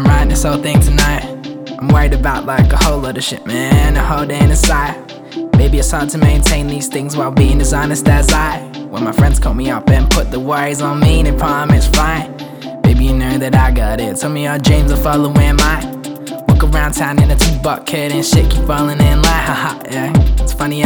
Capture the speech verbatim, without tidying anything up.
I'm writing this whole thing tonight. I'm worried about like a whole lot of shit, man, a whole day inside. Baby, it's hard to maintain these things while being as honest as I. When my friends call me up and put the worries on me, they promise fine. Baby, you know that I got it. Tell me your dreams are following mine. Walk around town in a two-buck kid and shit keep falling in line. Haha, yeah. It's funny